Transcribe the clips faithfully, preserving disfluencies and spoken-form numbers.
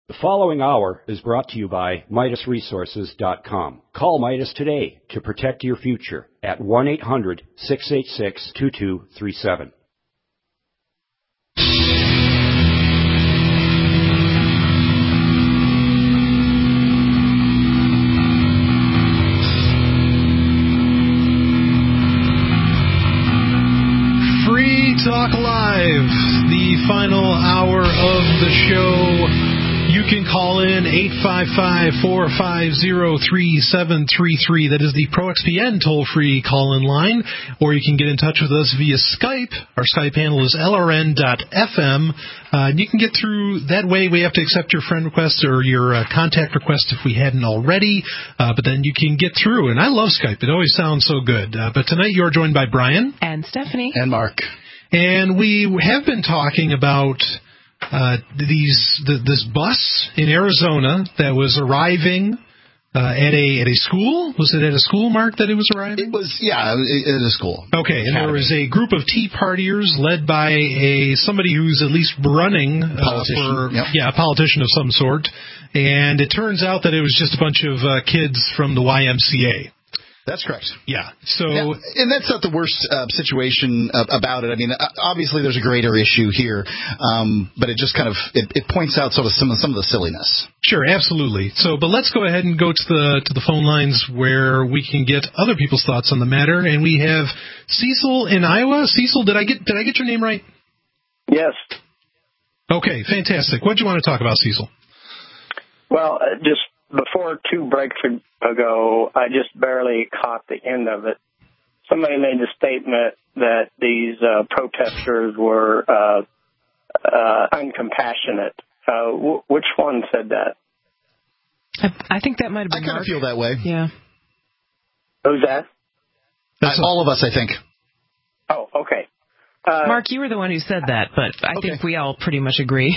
The following hour is brought to you by Midas Resources dot com. Call Midas today to protect your future at one eight hundred, six eight six, two two three seven. Free Talk Live, the final hour of the show. You can call in eight five five, four five zero, three seven three three. That is the ProXPN toll-free call-in line. Or you can get in touch with us via Skype. Our Skype handle is L R N dot F M. Uh, and you can get through that way. We have to accept your friend request or your uh, contact request if we hadn't already. Uh, but then you can get through. And I love Skype. It always sounds so good. Uh, but tonight you're joined by Brian. And Stephanie. And Mark. And we have been talking about uh, these the, this bus in Arizona that was arriving uh, at a at a school. Was it at a school, Mark, that it was arriving? It was, yeah, it, it was a school. Okay, and there was a group of Tea Partiers led by a somebody who's at least running uh, politician, for yep. yeah, a politician of some sort. And it turns out that it was just a bunch of uh, kids from the Y M C A. That's correct. Yeah. So, yeah, and that's not the worst uh, situation uh, about it. I mean, obviously there's a greater issue here, um, but it just kind of it, it points out sort of some of some of the silliness. Sure, absolutely. So, but let's go ahead and go to the to the phone lines where we can get other people's thoughts on the matter. And we have Cecil in Iowa. Cecil, did I get did I get your name right? Yes. Okay, fantastic. What do you want to talk about, Cecil? Well, uh, just. Before two breaks ago, I just barely caught the end of it. Somebody made the statement that these uh, protesters were uh, uh, uncompassionate. Uh, w- which one said that? I, I think that might have been I kind Mark. of feel that way. Yeah. Who's that? That's all of us, I think. Oh, okay. Uh, Mark, you were the one who said that, but I okay. think we all pretty much agree.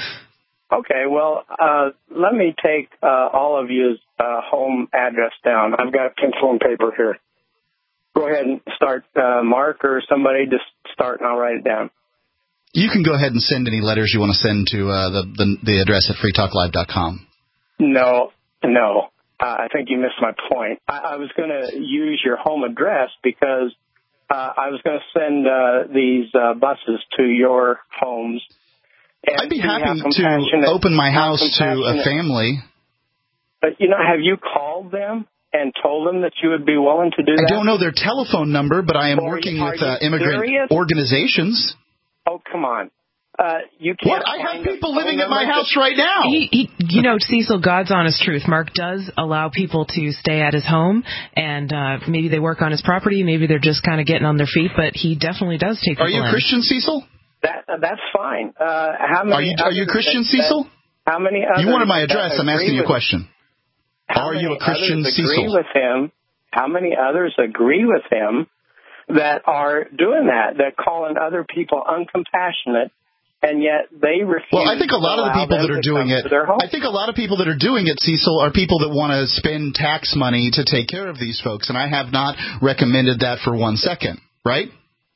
Okay, well, uh, let me take uh, all of you's uh, home address down. I've got pencil and paper here. Go ahead and start, uh, Mark, or somebody just start and I'll write it down. You can go ahead and send any letters you want to send to uh, the, the the address at free talk live dot com. No, no. Uh, I think you missed my point. I, I was going to use your home address because uh, I was going to send uh, these uh, buses to your homes. And I'd be happy to open my house to a family. But, you know, have you called them and told them that you would be willing to do that? I don't know their telephone number, but I am or working are with uh, immigrant serious? organizations. Oh, come on. Uh, you can't what? I have people phone living at my house to... right now. He, he, you know, Cecil, God's honest truth. Mark does allow people to stay at his home, and uh, maybe they work on his property, maybe they're just kind of getting on their feet, but he definitely does take people Are you in. Christian, Cecil? That uh, that's fine. Uh, how many? Are you, are you Christian, Cecil? How many? Others You wanted my address. I'm asking you a question. Are you a Christian, others Cecil? Agree with him? How many others agree with him that are doing that? That calling other people uncompassionate, and yet they refuse. Well, I think a lot of the people that are doing it. I think a lot of people that are doing it, Cecil, are people that want to spend tax money to take care of these folks, and I have not recommended that for one second. Right?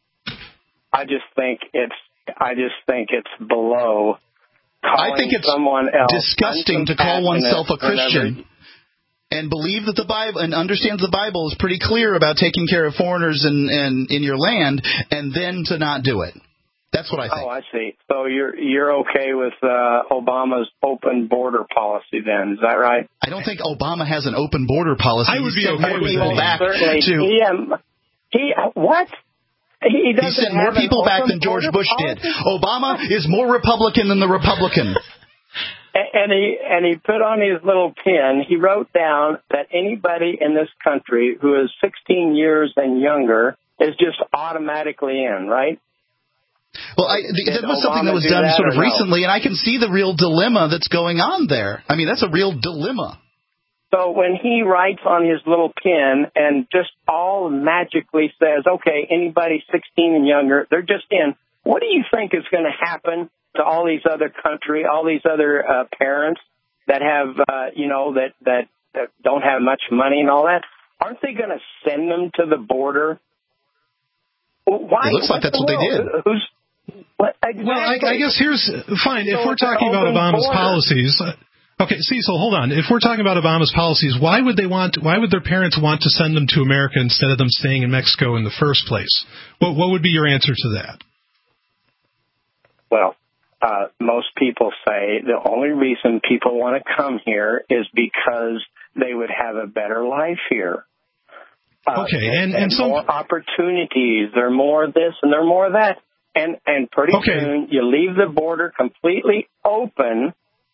I just think it's. I just think it's below. I think it's someone else disgusting to call oneself a Christian and believe that the Bible and understands the Bible is pretty clear about taking care of foreigners and in, in, in your land, and then to not do it. That's what I think. Oh, I see. So you're you're okay with uh, Obama's open border policy then? Is that right? I don't think Obama has an open border policy. I would be He okay sent with people that. back Certainly. to. He, um, he what? He, he sent more people back than George Bush did. Obama is more Republican than the Republican. And he and he put on his little pen, he wrote down that anybody in this country who is sixteen years and younger is just automatically in, right? Well, I, that was something that was done that sort of no? recently, and I can see the real dilemma that's going on there. I mean, that's a real dilemma. So when he writes on his little pen and just all magically says, okay, anybody sixteen and younger, they're just in, what do you think is going to happen to all these other country, all these other uh, parents that have, uh, you know, that, that, that don't have much money and all that? Aren't they going to send them to the border? Why? It looks like that's what they did. Who's Well, exactly. well I, I guess here's fine. So if we're talking about Obama's border. policies, okay, Cecil, hold on. If we're talking about Obama's policies, why would they want? Why would their parents want to send them to America instead of them staying in Mexico in the first place? What What would be your answer to that? Well, uh, most people say the only reason people want to come here is because they would have a better life here. Uh, okay, and, and, and, and so more opportunities. There are more this and there are more that. And and pretty okay. soon you leave the border completely open,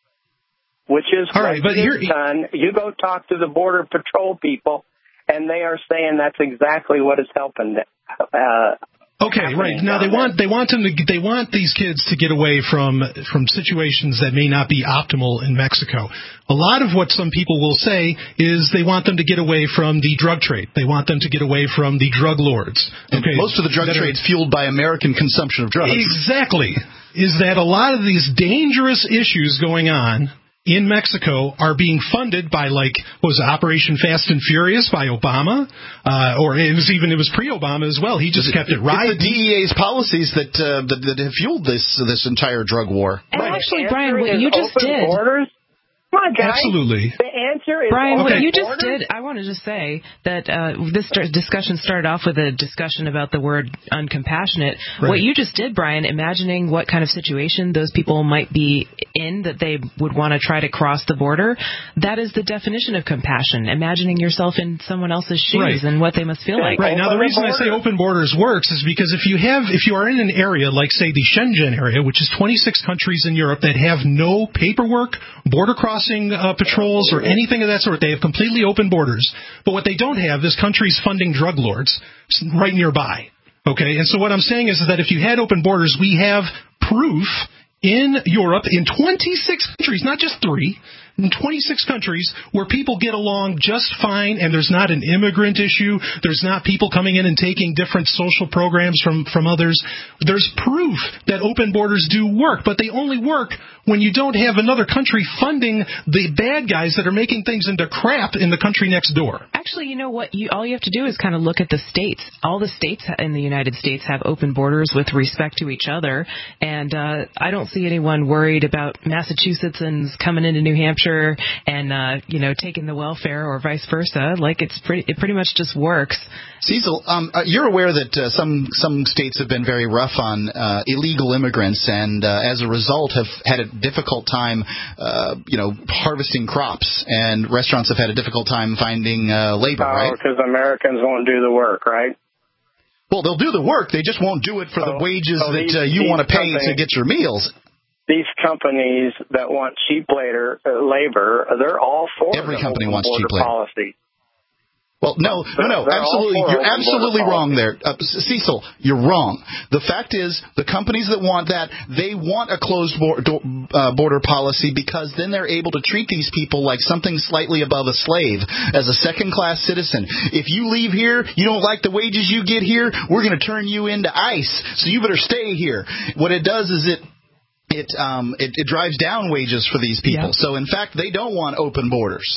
which is All what right, but is done. You go talk to the Border Patrol people, and they are saying that's exactly what is helping them. Uh, Okay, right. Now they want they want them to they want these kids to get away from from situations that may not be optimal in Mexico. A lot of what some people will say is they want them to get away from the drug trade. They want them to get away from the drug lords. Okay, and most of the drug trade is fueled by American consumption of drugs. Exactly. Is that a lot of these dangerous issues going on in Mexico are being funded by, like, what was it, Operation Fast and Furious by Obama? Uh, or it was even, it was pre-Obama as well. He just kept it right. It's the D E A's policies that, uh, that, that have fueled this this entire drug war. And right. actually, Brian, what you just did... Borders? Come on, guys. Absolutely. The answer is Brian, okay. what you just borders? did, I wanted to say that uh, this discussion started off with a discussion about the word uncompassionate. Right. What you just did, Brian, imagining what kind of situation those people might be in that they would want to try to cross the border, that is the definition of compassion, imagining yourself in someone else's shoes right. and what they must feel like. Right. Now, the reason I say open borders works is because if you have, if you are in an area like, say, the Schengen area, which is twenty-six countries in Europe that have no paperwork, border crossing uh, patrol, or anything of that sort. They have completely open borders. But what they don't have is countries funding drug lords right nearby. Okay? And so what I'm saying is that if you had open borders, we have proof in Europe, in twenty-six countries, not just three, in twenty-six countries where people get along just fine and there's not an immigrant issue, there's not people coming in and taking different social programs from, from others. There's proof that open borders do work, but they only work when you don't have another country funding the bad guys that are making things into crap in the country next door. Actually, you know what? You, all you have to do is kind of look at the states. All the states in the United States have open borders with respect to each other, and uh, I don't see anyone worried about Massachusettsans coming into New Hampshire and uh, you know taking the welfare or vice versa. Like it's pretty, it pretty much just works. Cecil, um, you're aware that uh, some some states have been very rough on uh, illegal immigrants, and uh, as a result have had a difficult time, uh, you know, harvesting crops, and restaurants have had a difficult time finding uh, labor, oh, right? Because Americans won't do the work, right? Well, they'll do the work. They just won't do it for oh, the wages oh, that these, uh, you want to pay to get your meals. These companies that want cheap labor, uh, labor they're all for Every the company open wants border cheap labor. policy. Well, no, no, no, They're absolutely. You're absolutely wrong there. Uh, Cecil, you're wrong. The fact is, the companies that want that, they want a closed border, uh, border policy because then they're able to treat these people like something slightly above a slave, as a second-class citizen. If you leave here, you don't like the wages you get here, we're going to turn you into ICE, so you better stay here. What it does is it it um, it, it drives down wages for these people. Yeah. So, in fact, they don't want open borders.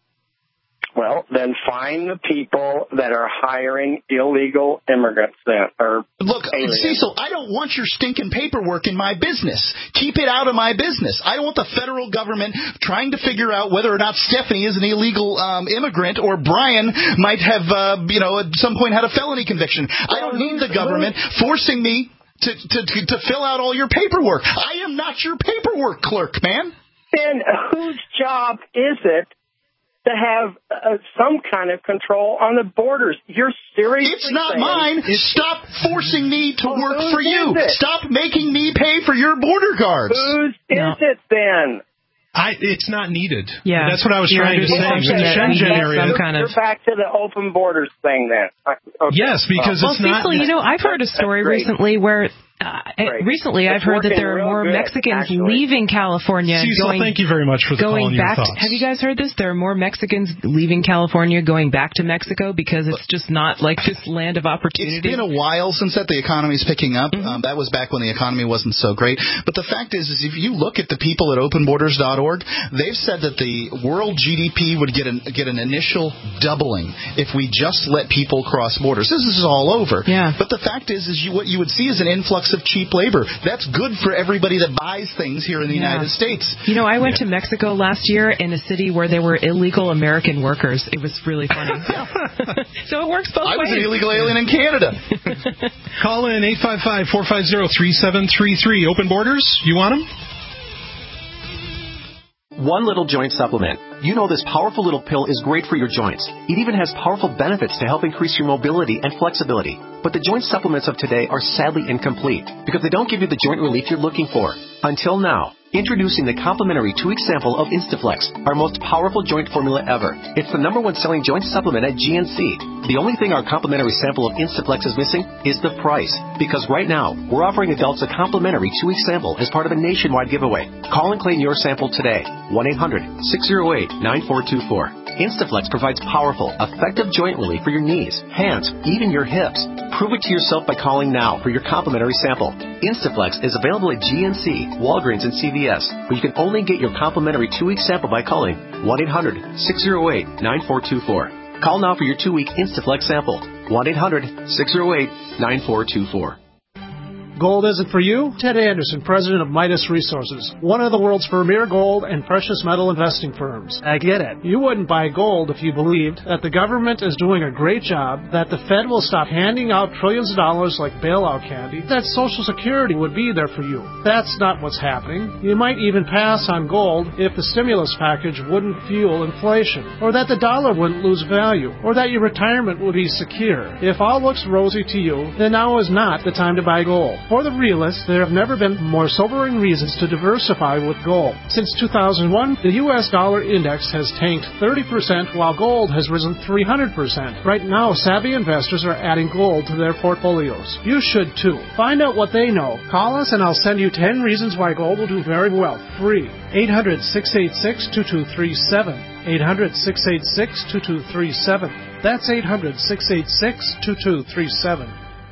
Well, then find the people that are hiring illegal immigrants then. Or Look, aliens. Cecil, I don't want your stinking paperwork in my business. Keep it out of my business. I don't want the federal government trying to figure out whether or not Stephanie is an illegal um, immigrant or Brian might have, uh, you know, at some point had a felony conviction. I don't need the government forcing me to, to, to, to fill out all your paperwork. I am not your paperwork clerk, man. Then whose job is it to have uh, some kind of control on the borders? You're seriously It's not saying, mine. Stop forcing me to well, work for you. It? Stop making me pay for your border guards. Whose no. is it then? I, it's not needed. Yeah, that's what I was You're trying to say. Okay. In the Schengen area, some kind of... You're back to the open borders thing then. Okay. Yes, because well, it's not. Cecil, you know, I've heard a story recently where. Uh, recently, it's I've heard that there are more good, Mexicans actually. leaving California. Cecil, going, thank you very much for the going call and back. your thoughts. To, have you guys heard this? There are more Mexicans leaving California, going back to Mexico because it's just not like this land of opportunity. It's been a while since that the economy's picking up. Mm-hmm. Um, that was back when the economy wasn't so great. But the fact is, is if you look at the people at open borders dot org, they've said that the world G D P would get an get an initial doubling if we just let people cross borders. This is all over. Yeah. But the fact is, is you what you would see is an influx influx of cheap labor. That's good for everybody that buys things here in the yeah. United States. You know, I went yeah. to Mexico last year in a city where there were illegal American workers. It was really funny. So it works both I ways. I was an illegal alien in Canada. Call in eight five five, four five zero, three seven three three. Open Borders, you want them? One Little Joint Supplement. You know this powerful little pill is great for your joints. It even has powerful benefits to help increase your mobility and flexibility. But the joint supplements of today are sadly incomplete because they don't give you the joint relief you're looking for. Until now. Introducing the complimentary two-week sample of Instaflex, our most powerful joint formula ever. It's the number one selling joint supplement at G N C. The only thing our complimentary sample of Instaflex is missing is the price. Because right now, we're offering adults a complimentary two-week sample as part of a nationwide giveaway. Call and claim your sample today. one eight hundred, six oh eight, nine four two four. Instaflex provides powerful, effective joint relief for your knees, hands, even your hips. Prove it to yourself by calling now for your complimentary sample. Instaflex is available at G N C, Walgreens, and C V S, but you can only get your complimentary two-week sample by calling one eight hundred, six oh eight, nine four two four. Call now for your two-week Instaflex sample. one eight hundred, six oh eight, nine four two four. Gold isn't for you? Ted Anderson, president of Midas Resources, one of the world's premier gold and precious metal investing firms. I get it. You wouldn't buy gold if you believed that the government is doing a great job, that the Fed will stop handing out trillions of dollars like bailout candy, that Social Security would be there for you. That's not what's happening. You might even pass on gold if the stimulus package wouldn't fuel inflation, or that the dollar wouldn't lose value, or that your retirement would be secure. If all looks rosy to you, then now is not the time to buy gold. For the realists, there have never been more sobering reasons to diversify with gold. Since two thousand one, the U S dollar index has tanked thirty percent while gold has risen three hundred percent. Right now, savvy investors are adding gold to their portfolios. You should too. Find out what they know. Call us and I'll send you ten reasons why gold will do very well. Free. eight hundred, six eight six, two two three seven. eight hundred, six eight six, two two three seven. That's eight hundred, six eight six, two two three seven.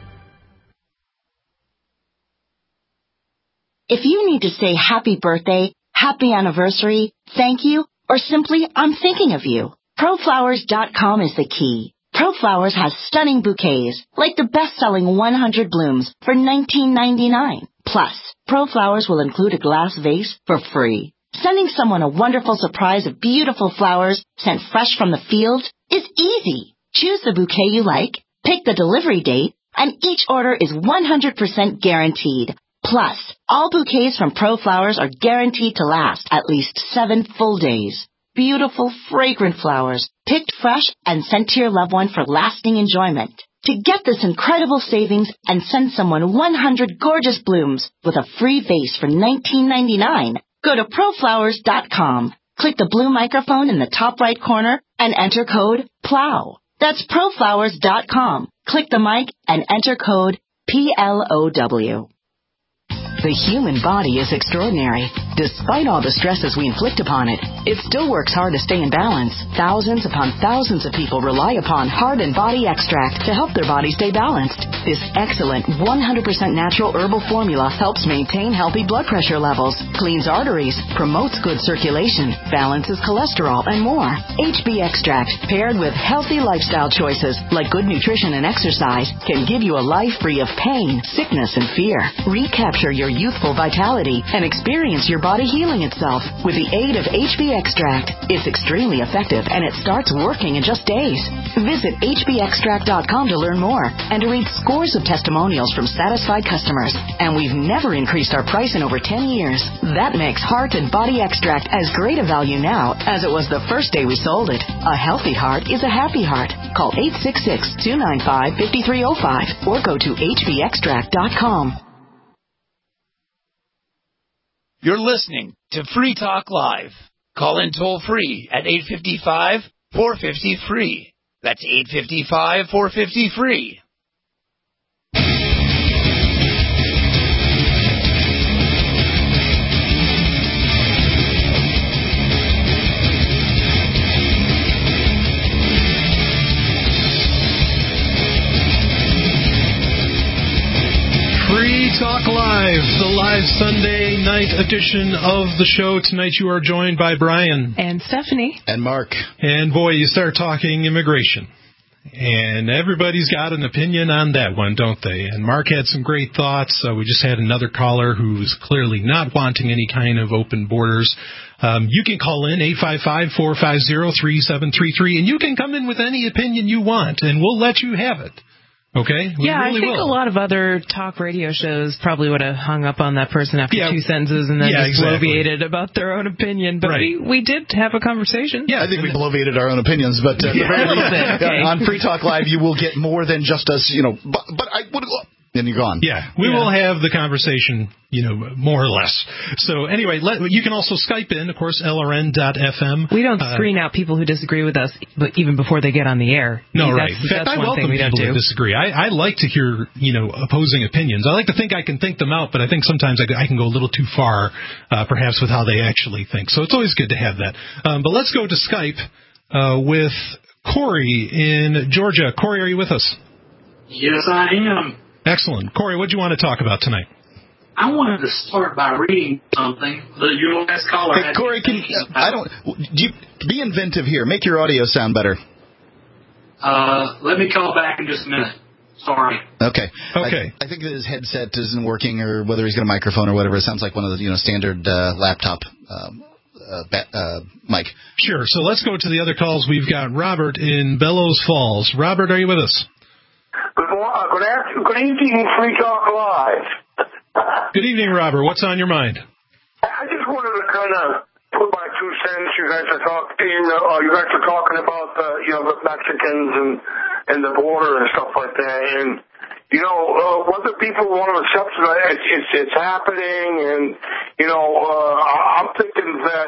If you need to say happy birthday, happy anniversary, thank you, or simply I'm thinking of you, pro flowers dot com is the key. ProFlowers has stunning bouquets, like the best-selling one hundred blooms for nineteen ninety-nine. Plus, ProFlowers will include a glass vase for free. Sending someone a wonderful surprise of beautiful flowers sent fresh from the fields is easy. Choose the bouquet you like, pick the delivery date, and each order is one hundred percent guaranteed. Plus, all bouquets from ProFlowers are guaranteed to last at least seven full days. Beautiful, fragrant flowers, picked fresh and sent to your loved one for lasting enjoyment. To get this incredible savings and send someone one hundred gorgeous blooms with a free vase for nineteen ninety-nine, go to pro flowers dot com. Click the blue microphone in the top right corner and enter code PLOW. That's pro flowers dot com. Click the mic and enter code P L O W. The human body is extraordinary. Despite all the stresses we inflict upon it, it still works hard to stay in balance. Thousands upon thousands of people rely upon Heart and Body Extract to help their body stay balanced. This excellent one hundred percent natural herbal formula helps maintain healthy blood pressure levels, cleans arteries, promotes good circulation, balances cholesterol, and more. H B Extract, paired with healthy lifestyle choices like good nutrition and exercise, can give you a life free of pain, sickness, and fear. Recapture your youthful vitality and experience your body healing itself with the aid of H B Extract. It's extremely effective and it starts working in just days. Visit H B extract dot com to learn more and to read scores of testimonials from satisfied customers. And we've never increased our price in over ten years. That makes Heart and Body Extract as great a value now as it was the first day we sold it. A healthy heart is a happy heart. Call eight six six, two nine five, five three zero five or go to H B extract dot com. You're listening to Free Talk Live. Call in toll free at eight five five, four five zero, free. That's eight five five, four five zero, free. Free Talk Live, the live Sunday night edition of the show. Tonight you are joined by Brian. And Stephanie. And Mark. And boy, you start talking immigration. And everybody's got an opinion on that one, don't they? And Mark had some great thoughts. Uh, we just had another caller who's clearly not wanting any kind of open borders. Um, you can call in eight five five, four five zero, three seven three three, and you can come in with any opinion you want, and we'll let you have it. Okay? We yeah, really I think will. a lot of other talk radio shows probably would have hung up on that person after yeah. two sentences and then yeah, just exactly. bloviated about their own opinion. But right. we, we did have a conversation. Yeah, I think we bloviated our own opinions, but uh, yeah, a little bit, okay. on Free Talk Live, you will get more than just us, you know. But, but I would. Then you're gone. Yeah, we yeah. will have the conversation, you know, more or less. So anyway, let, you can also Skype in, of course, L R N dot F M. We don't uh, screen out people who disagree with us, but even before they get on the air. No, that's, right. In fact, that's I one welcome thing we people don't do. who disagree. I, I like to hear, you know, opposing opinions. I like to think I can think them out, but I think sometimes I, I can go a little too far, uh, perhaps, with how they actually think. So it's always good to have that. Um, but let's go to Skype uh, with Corey in Georgia. Corey, are you with us? Yes, I am. Excellent. Corey, what do you want to talk about tonight? I wanted to start by reading something that your last caller hey, had. Corey, can uh, I don't you, be inventive here. Make your audio sound better. Uh, let me call back in just a minute. Sorry. Okay. Okay. I, I think that his headset isn't working, or whether he's got a microphone or whatever. It sounds like one of the you know standard uh, laptop um, uh, ba- uh, mic. Sure. So let's go to the other calls. We've got Robert in Bellows Falls. Robert, are you with us? Good, morning, good, afternoon, good evening, Free Talk Live. Good evening, Robert. What's on your mind? I just wanted to kind of put my two cents. You guys are talking, you know, uh, you guys are talking about the, you know, the Mexicans and and the border and stuff like that. And you know, uh, whether people want to accept it, it's it's, it's happening. And you know, uh, I'm thinking that.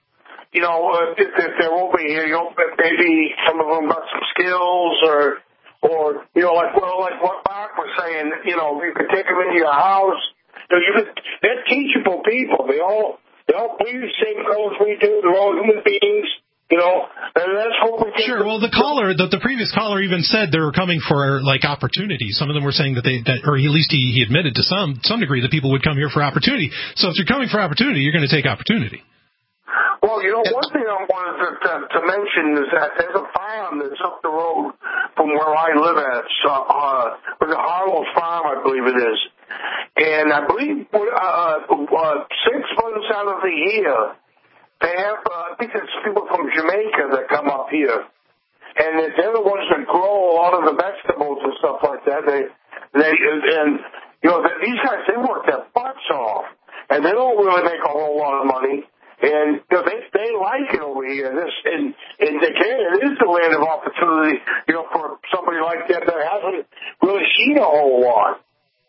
You know, uh, if, if they're over here, you know, maybe some of them got some skills or. Or, you know, like, well, like what Mark was saying, you know, you could take them into your house. You know, you could, they're teachable people. They all, they all believe the same colors we do. They're all human beings, you know, and that's what we get. Sure. Well, the caller, the, the previous caller even said they were coming for, like, opportunity. Some of them were saying that they, that, or at least he, he admitted to some, some degree that people would come here for opportunity. So if you're coming for opportunity, you're going to take opportunity. Well, you know, one thing I wanted to, to, to mention is that there's a farm that's up the road from where I live at. So, uh, with the Harlow's Farm, I believe it is. And I believe uh, uh, six months out of the year, they have, uh, I think it's people from Jamaica that come up here. And they're the ones that grow a lot of the vegetables and stuff like that. They, they, and, you know, these guys, they work their butts off. And they don't really make a whole lot of money. And you know, they they like it over here. This and and again, it is the land of opportunity. You know, for somebody like that that hasn't really seen a whole lot.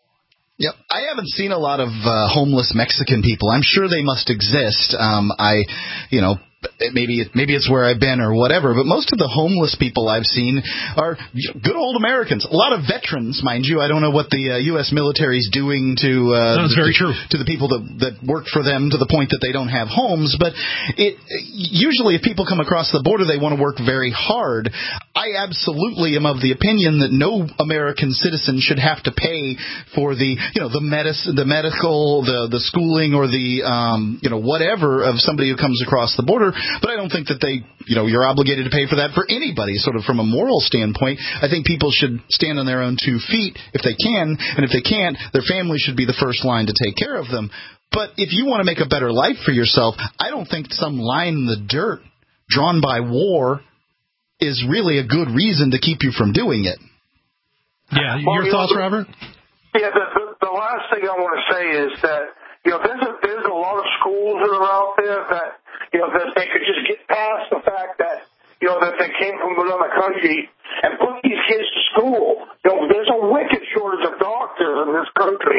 Yep, I haven't seen a lot of uh, homeless Mexican people. I'm sure they must exist. Um, I, you know. Maybe it, maybe it's where I've been or whatever, but most of the homeless people I've seen are good old Americans. A lot of veterans, mind you. I don't know what the uh, U S military is doing to uh, That's the, very to, true. to the people that, that work for them to the point that they don't have homes. But it usually, if people come across the border, they want to work very hard. I absolutely am of the opinion that no American citizen should have to pay for the you know the medicine, the medical, the the schooling, or the um, you know whatever of somebody who comes across the border. But I don't think that they, you know, you're obligated to pay for that for anybody, sort of from a moral standpoint. I think people should stand on their own two feet if they can, and if they can't, their family should be the first line to take care of them. But if you want to make a better life for yourself, I don't think some line in the dirt drawn by war is really a good reason to keep you from doing it. Yeah, well, your you thoughts, know, Robert? Yeah, the, the, the last thing I want to say is that, you know, there's a, there's a lot of schools that are out there that, you know, that they could just get past the fact that, you know, that they came from another country and put these kids to school. You know, there's a wicked shortage of doctors in this country.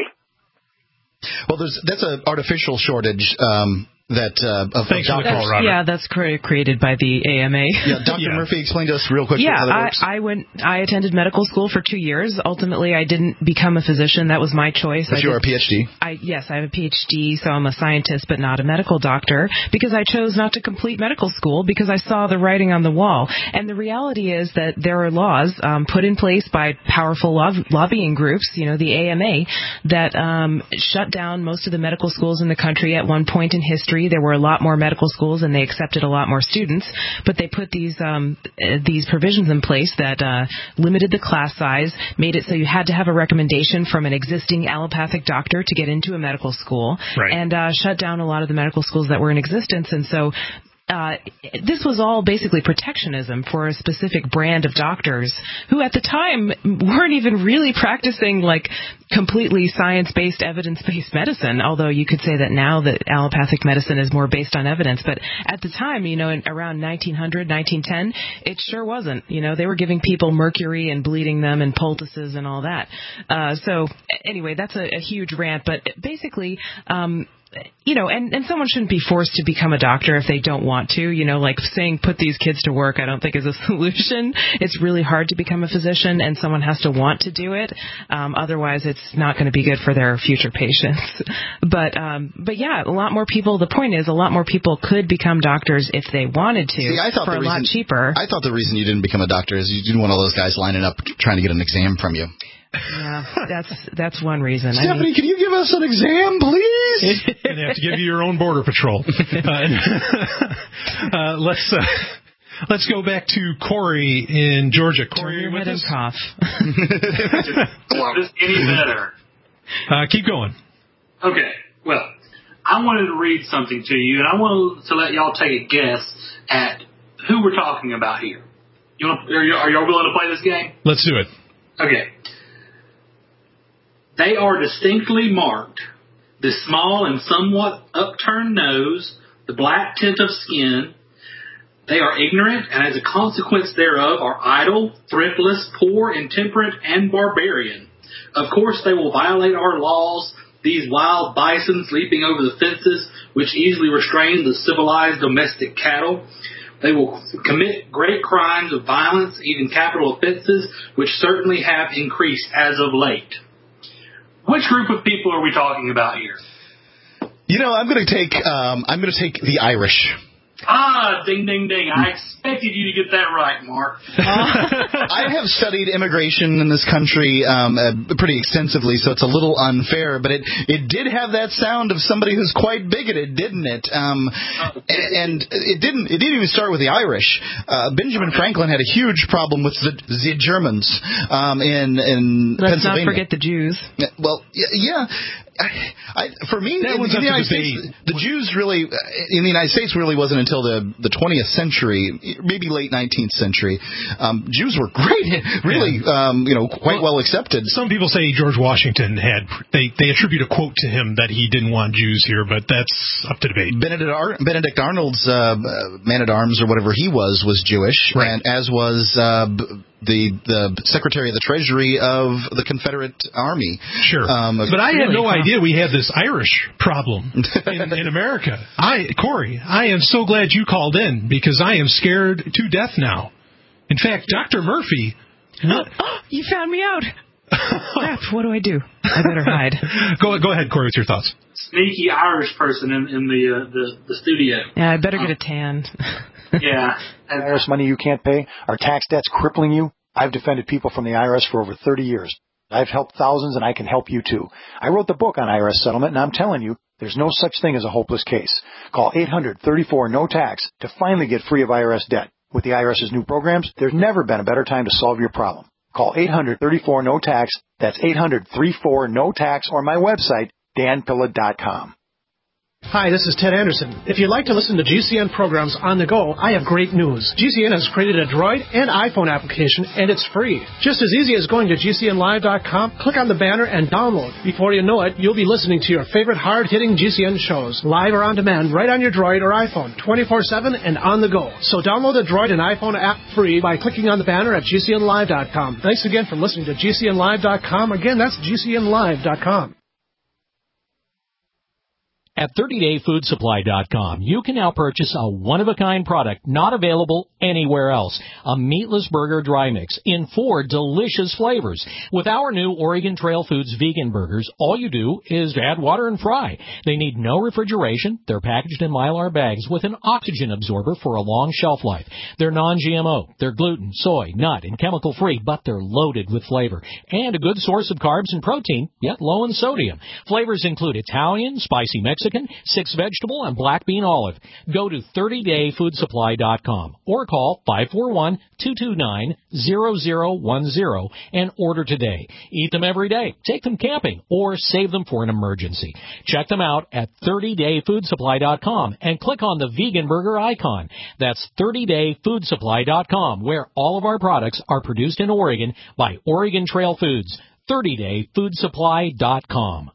Well, there's that's an artificial shortage um, that uh, of Thanks for the call, Robert. Yeah, that's cre- created by the A M A. Yeah, Doctor Yeah. Murphy, explain to us real quick Yeah, how that I, works. I went. I attended medical school for two years. Ultimately, I didn't become a physician. That was my choice. But I you are a did, P H D. I yes, I have a P H D, so I'm a scientist, but not a medical doctor, because I chose not to complete medical school because I saw the writing on the wall. And the reality is that there are laws um, put in place by powerful lob- lobbying groups, you know, the A M A, that um, shut down most of the medical schools in the country at one point in history. history. There were a lot more medical schools, and they accepted a lot more students. But they put these um, these provisions in place that uh, limited the class size, made it so you had to have a recommendation from an existing allopathic doctor to get into a medical school, right. and uh, shut down a lot of the medical schools that were in existence. And so Uh, this was all basically protectionism for a specific brand of doctors who at the time weren't even really practicing like completely science-based, evidence-based medicine, although you could say that now that allopathic medicine is more based on evidence. But at the time, you know, in around nineteen hundred, nineteen ten, it sure wasn't. You know, they were giving people mercury and bleeding them and poultices and all that. Uh, so anyway, that's a, a huge rant. But basically, um, you know, and, and someone shouldn't be forced to become a doctor if they don't want to. You know, like saying put these kids to work, I don't think is a solution. It's really hard to become a physician, and someone has to want to do it. Um, otherwise, it's not going to be good for their future patients. But, um, but yeah, a lot more people, the point is, a lot more people could become doctors if they wanted to. See, I thought for the a reason, lot cheaper. I thought the reason you didn't become a doctor is you didn't want all those guys lining up trying to get an exam from you. Yeah, that's that's one reason. Stephanie, I mean, can you give us an exam, please? You're going to have to give you your own border patrol. uh, uh, let's uh, let's go back to Corey in Georgia. Corey, your with head and us? cough. Just any better. Uh, keep going. Okay. Well, I wanted to read something to you, and I wanted to let y'all take a guess at who we're talking about here. You want, are, y- are y'all willing to play this game? Let's do it. Okay. They are distinctly marked: the small and somewhat upturned nose, the black tint of skin. They are ignorant, and as a consequence thereof are idle, thriftless, poor, intemperate, and barbarian. Of course, they will violate our laws, these wild bisons leaping over the fences, which easily restrain the civilized domestic cattle. They will commit great crimes of violence, even capital offenses, which certainly have increased as of late. Which group of people are we talking about here? You know, I'm going to take um, I'm going to take the Irish. Ah, ding, ding, ding. I expected you to get that right, Mark. Uh, I have studied immigration in this country um, uh, pretty extensively, so it's a little unfair, but it, it did have that sound of somebody who's quite bigoted, didn't it? Um, and it didn't It didn't even start with the Irish. Uh, Benjamin Franklin had a huge problem with the, the Germans um, in, in Let's Pennsylvania. not forget the Jews. Well, yeah. I, I, for me, in, in the United States, the Jews really, in the United States, really wasn't until the, the twentieth century, maybe late nineteenth century. Um, Jews were great, really, yeah. um, you know, quite well, well accepted. Some people say George Washington had, they, they attribute a quote to him that he didn't want Jews here, but that's up to debate. Benedict, Ar- Benedict Arnold's uh, man-at-arms, or whatever he was, was Jewish, right. And as was uh, the the Secretary of the Treasury of the Confederate Army. Sure. Um, but I really had no idea we had this Irish problem in, in America. I, Corey, I am so glad you called in, because I am scared to death now. In fact, Doctor Murphy... What? You found me out. Crap, what do I do? I better hide. Go go ahead, Corey, with your thoughts. Sneaky Irish person in, in the, uh, the the studio. Yeah, I better get a tan. Yeah. I R S money you can't pay? Are tax debts crippling you? I've defended people from the I R S for over thirty years. I've helped thousands, and I can help you too. I wrote the book on I R S settlement, and I'm telling you, there's no such thing as a hopeless case. Call eight hundred thirty-four no tax to finally get free of I R S debt. With the IRS's new programs, there's never been a better time to solve your problem. Call eight hundred thirty-four no tax. That's eight hundred thirty-four no tax, or my website, dan pilla dot com. Hi, this is Ted Anderson. If you'd like to listen to G C N programs on the go, I have great news. G C N has created a Droid and iPhone application, and it's free. Just as easy as going to G C N live dot com, click on the banner, and download. Before you know it, you'll be listening to your favorite hard-hitting G C N shows, live or on demand, right on your Droid or iPhone, twenty-four seven and on the go. So download the Droid and iPhone app free by clicking on the banner at G C N live dot com. Thanks again for listening to G C N live dot com. Again, that's G C N live dot com. At thirty day food supply dot com, you can now purchase a one-of-a-kind product not available anywhere else. A meatless burger dry mix in four delicious flavors. With our new Oregon Trail Foods vegan burgers, all you do is add water and fry. They need no refrigeration. They're packaged in Mylar bags with an oxygen absorber for a long shelf life. They're non G M O. They're gluten, soy, nut, and chemical-free, but they're loaded with flavor. And a good source of carbs and protein, yet low in sodium. Flavors include Italian, spicy Mexican, Mexican, six vegetable, and black bean olive. Go to thirty day food supply dot com or call five four one, two two nine, zero zero one zero and order today. Eat them every day, take them camping, or save them for an emergency. Check them out at thirty day food supply dot com and click on the vegan burger icon. That's thirty day food supply dot com, where all of our products are produced in Oregon by Oregon Trail Foods. thirty day food supply dot com.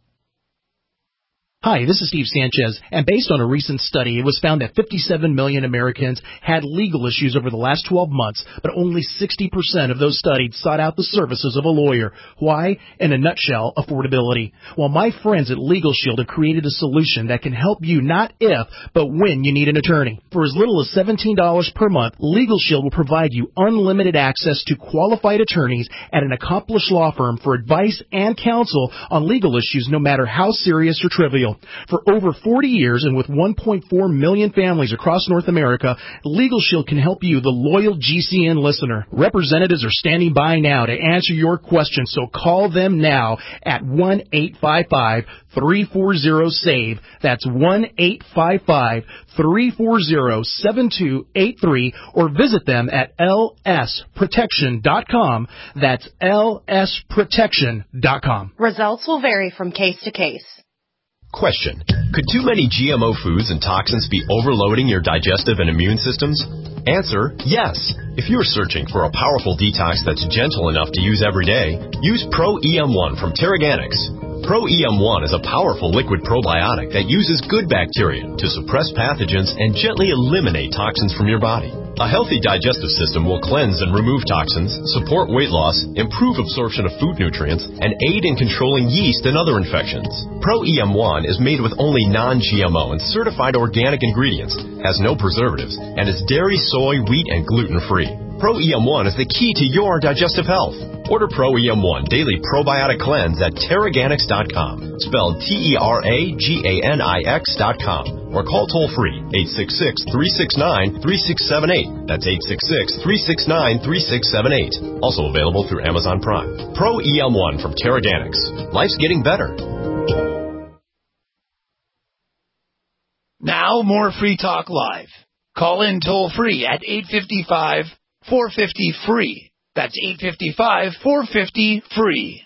Hi, this is Steve Sanchez, and based on a recent study, it was found that fifty-seven million Americans had legal issues over the last twelve months, but only sixty percent of those studied sought out the services of a lawyer. Why? In a nutshell, affordability. Well, my friends at Legal Shield have created a solution that can help you not if, but when you need an attorney. For as little as seventeen dollars per month, Legal Shield will provide you unlimited access to qualified attorneys at an accomplished law firm for advice and counsel on legal issues, no matter how serious or trivial. For over forty years and with one point four million families across North America, Legal Shield can help you, the loyal G C N listener. Representatives are standing by now to answer your questions, so call them now at one eight five five, three four zero, SAVE. That's one eight five five, three four zero, seven two eight three, or visit them at L S protection dot com. That's L S protection dot com. Results will vary from case to case. Question. Could too many G M O foods and toxins be overloading your digestive and immune systems? Answer, yes. If you're searching for a powerful detox that's gentle enough to use every day, use Pro E M one from Teraganix. Pro E M one is a powerful liquid probiotic that uses good bacteria to suppress pathogens and gently eliminate toxins from your body. A healthy digestive system will cleanse and remove toxins, support weight loss, improve absorption of food nutrients, and aid in controlling yeast and other infections. Pro E M one is made with only non-G M O and certified organic ingredients, has no preservatives, and is dairy, soy, wheat, and gluten-free. Pro E M one is the key to your digestive health. Order Pro E M one Daily Probiotic Cleanse at Teraganix dot com, spelled T E R A G A N I X dot com, or call toll-free eight six six, three six nine, three six seven eight. That's eight six six, three six nine, three six seven eight. Also available through Amazon Prime. Pro E M one from Teraganix. Life's getting better. Now more Free Talk Live. Call in toll-free at eight five five, four five zero, free. That's eight five five, four five zero, free.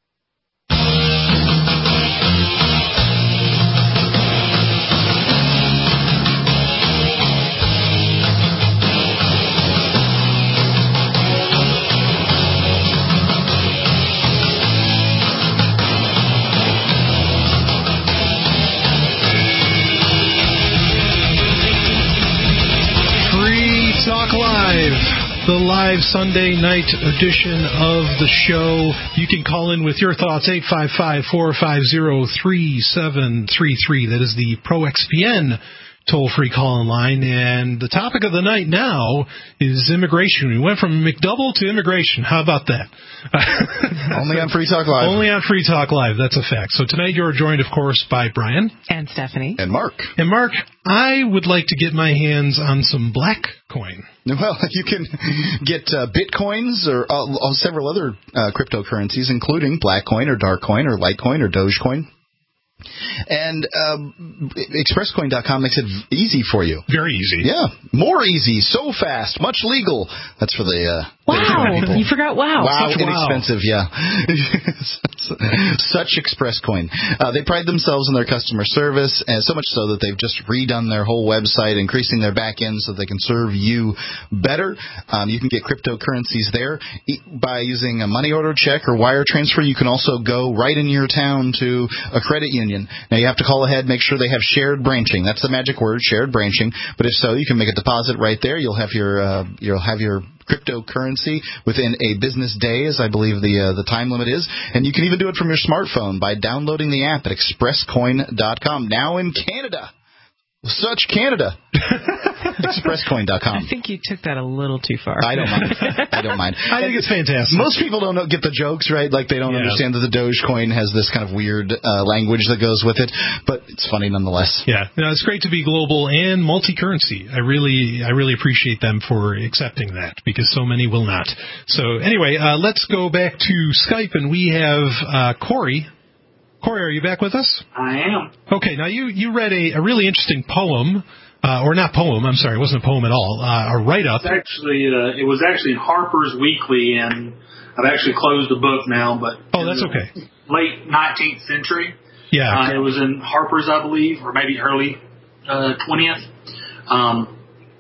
Free Talk Live. The live Sunday night edition of the show. You can call in with your thoughts, eight five five, four five zero, three seven three three. That is the Pro X P N toll-free call-in line. And the topic of the night now is immigration. We went from McDouble to immigration. How about that? Only on Free Talk Live. Only on Free Talk Live. That's a fact. So tonight you're joined, of course, by Brian. And Stephanie. And Mark. And Mark, I would like to get my hands on some black coin. Well, you can get uh, Bitcoins or uh, uh, several other uh, cryptocurrencies, including Blackcoin or Darkcoin or Litecoin or Dogecoin. And um, express coin dot com makes it easy for you. Very easy. Yeah. More easy. So fast. Much legal. That's for the... Uh, wow. You forgot wow. Wow. Such Inexpensive, wow. Yeah. Such Express Coin. Uh, they pride themselves in their customer service, and so much so that they've just redone their whole website, increasing their back end so they can serve you better. Um, you can get cryptocurrencies there by using a money order check or wire transfer. You can also go right in your town to a credit union. Now, you have to call ahead, make sure they have shared branching. That's the magic word, shared branching. But if so, you can make a deposit right there. You'll have your uh, you'll have your cryptocurrency within a business day, as I believe the uh, the time limit is. And you can even do it from your smartphone by downloading the app at express coin dot com. Now in Canada. Such Canada. express coin dot com. I think you took that a little too far. I don't mind. I don't mind. I think it's fantastic. Most people don't know, get the jokes, right? Like they don't yeah. understand that the Dogecoin has this kind of weird uh, language that goes with it, but it's funny nonetheless. Yeah, no, it's great to be global and multi-currency. I really, I really appreciate them for accepting that because so many will not. So anyway, uh, let's go back to Skype, and we have uh, Corey. Corey, are you back with us? I am. Okay, now you, you read a, a really interesting poem, uh, or not poem, I'm sorry, it wasn't a poem at all, uh, a write-up. It's actually, uh, it was actually in Harper's Weekly, and I've actually closed the book now, but... Oh, that's okay. Late nineteenth century. Yeah. Uh, it was in Harper's, I believe, or maybe early uh, twentieth. Um,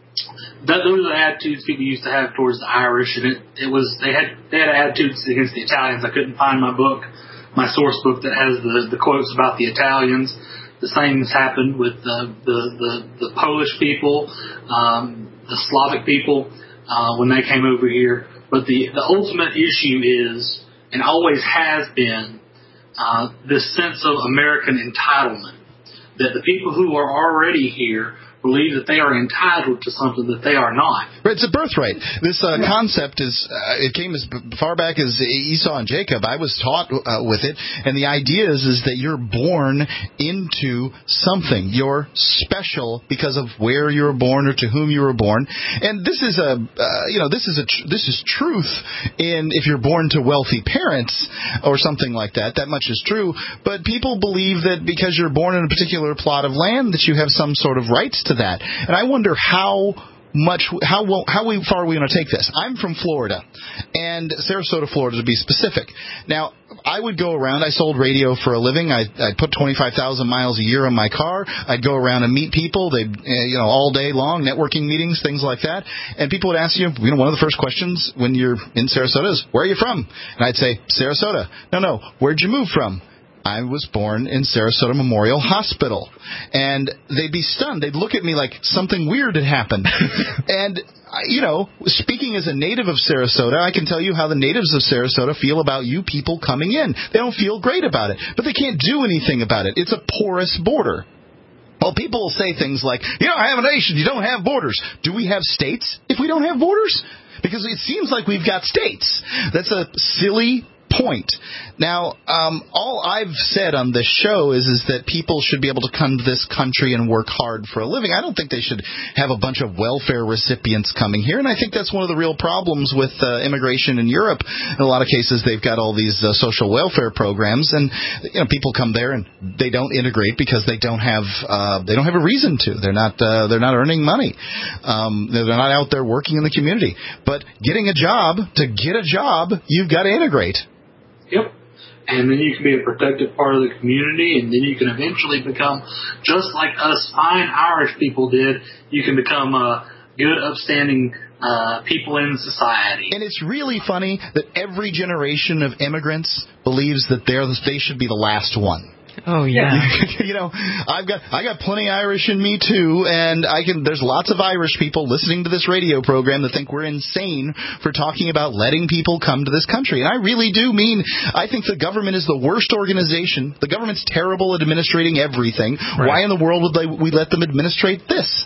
that, those are the attitudes people used to have towards the Irish, and it, it was they had they had attitudes against the Italians. I couldn't find my book, my source book that has the, the quotes about the Italians. The same has happened with the the, the, the Polish people, um, the Slavic people uh, when they came over here. But the, the ultimate issue is, and always has been, uh, this sense of American entitlement, that the people who are already here believe that they are entitled to something that they are not. Right, it's a birthright. This uh, concept is, uh, it came as far back as Esau and Jacob. I was taught uh, with it, and the idea is, is that you're born into something. You're special because of where you were born or to whom you were born. And this is a, uh, you know, this is a, tr- this is truth in if you're born to wealthy parents or something like that. That much is true. But people believe that because you're born in a particular plot of land that you have some sort of rights to that. And I wonder how much, how how we, far are we going to take this? I'm from Florida, and Sarasota, Florida, to be specific. Now, I would go around. I sold radio for a living. I I'd put twenty-five thousand miles a year on my car. I'd go around and meet people. They, you know, all day long, networking meetings, things like that. And people would ask you, you know, one of the first questions when you're in Sarasota is, "Where are you from?" And I'd say, "Sarasota." No, no. Where'd you move from? I was born in Sarasota Memorial Hospital. And they'd be stunned. They'd look at me like something weird had happened. And, you know, speaking as a native of Sarasota, I can tell you how the natives of Sarasota feel about you people coming in. They don't feel great about it, but they can't do anything about it. It's a porous border. Well, people will say things like, you don't have a nation, you don't have borders. Do we have states if we don't have borders? Because it seems like we've got states. That's a silly point. Now, um, all I've said on this show is is that people should be able to come to this country and work hard for a living. I don't think they should have a bunch of welfare recipients coming here, and I think that's one of the real problems with uh, immigration in Europe. In a lot of cases, they've got all these uh, social welfare programs, and you know, people come there and they don't integrate because they don't have uh, they don't have a reason to. They're not uh, they're not earning money. Um, they're not out there working in the community. But getting a job, to get a job, you've got to integrate. Yep. And then you can be a protected part of the community, and then you can eventually become, just like us fine Irish people did, you can become uh, good, upstanding uh, people in society. And it's really funny that every generation of immigrants believes that they're they should be the last one. Oh yeah. You know, I've got I got plenty Irish in me too, and I can. There's lots of Irish people listening to this radio program that think we're insane for talking about letting people come to this country. And I really do mean, I think the government is the worst organization. The government's terrible at administrating everything. Right. Why in the world would they, we let them administrate this?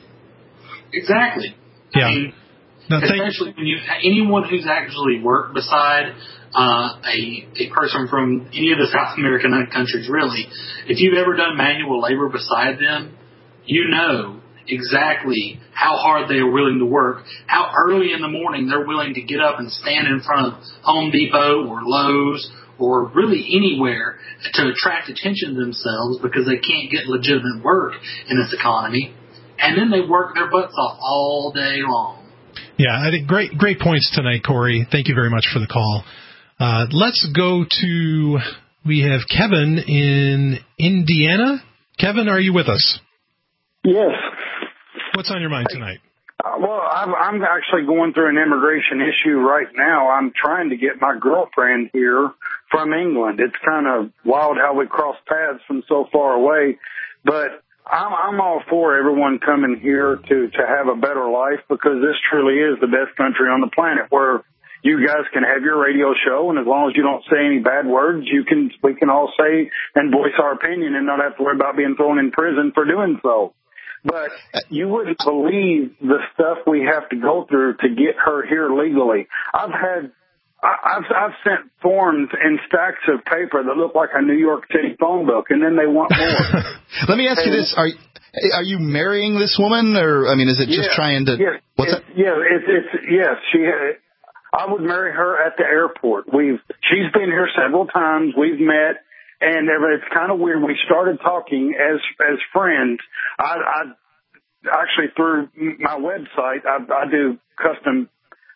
Exactly. Yeah. I mean, no, especially when you anyone who's actually worked beside Uh, a, a person from any of the South American countries, really, if you've ever done manual labor beside them, you know exactly how hard they are willing to work, how early in the morning they're willing to get up and stand in front of Home Depot or Lowe's or really anywhere to attract attention to themselves because they can't get legitimate work in this economy. And then they work their butts off all day long. Yeah, I think great, great points tonight, Corey. Thank you very much for the call. Uh, let's go to, we have Kevin in Indiana. Kevin, are you with us? Yes. What's on your mind tonight? Uh, well, I'm, I'm actually going through an immigration issue right now. I'm trying to get my girlfriend here from England. It's kind of wild how we cross paths from so far away, but I'm, I'm all for everyone coming here to, to have a better life because this truly is the best country on the planet where you guys can have your radio show, and as long as you don't say any bad words, you can we can all say and voice our opinion and not have to worry about being thrown in prison for doing so. But you wouldn't believe the stuff we have to go through to get her here legally. I've had I've I've sent forms and stacks of paper that look like a New York City phone book, and then they want more. Let me ask and, you this: Are are you marrying this woman, or I mean, is it just yeah, trying to? Yes, what's it, that? Yeah, it's it's yes. She. I would marry her at the airport. We've she's been here several times. We've met, and it's kind of weird. We started talking as as friends. I, I actually through my website, I, I do custom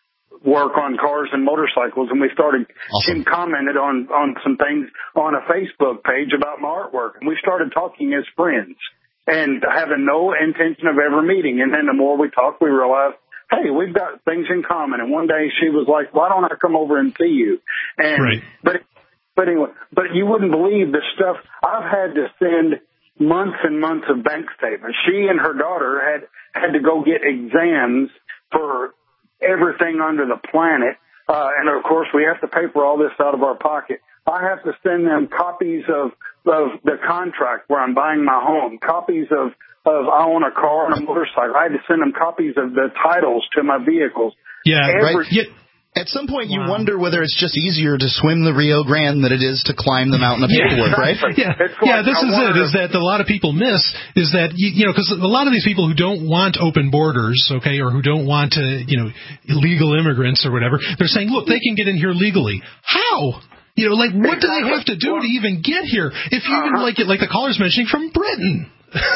work on cars and motorcycles, and we started. Awesome. Him commented on on some things on a Facebook page about my artwork, and we started talking as friends and having no intention of ever meeting. And then the more we talked, we realized, hey, we've got things in common. And one day she was like, why don't I come over and see you? And right. but but anyway, but you wouldn't believe the stuff I've had to send months and months of bank statements. She and her daughter had had to go get exams for everything under the planet. Uh, and of course, we have to pay for all this out of our pocket. I have to send them copies of, of the contract where I'm buying my home, copies of, of I own a car and a motorcycle. I had to send them copies of the titles to my vehicles. Yeah, Every, right. Yeah. At some point, you wow. wonder whether it's just easier to swim the Rio Grande than it is to climb the mountain of paperwork, yeah. right? Yeah, yeah. This is it. Is that a lot of people miss? Is that you, you know, because a lot of these people who don't want open borders, okay, or who don't want to, you know, illegal immigrants or whatever, they're saying, look, they can get in here legally. How? You know, like what do they have to do to even get here? If you even like it, like the caller's mentioning, from Britain.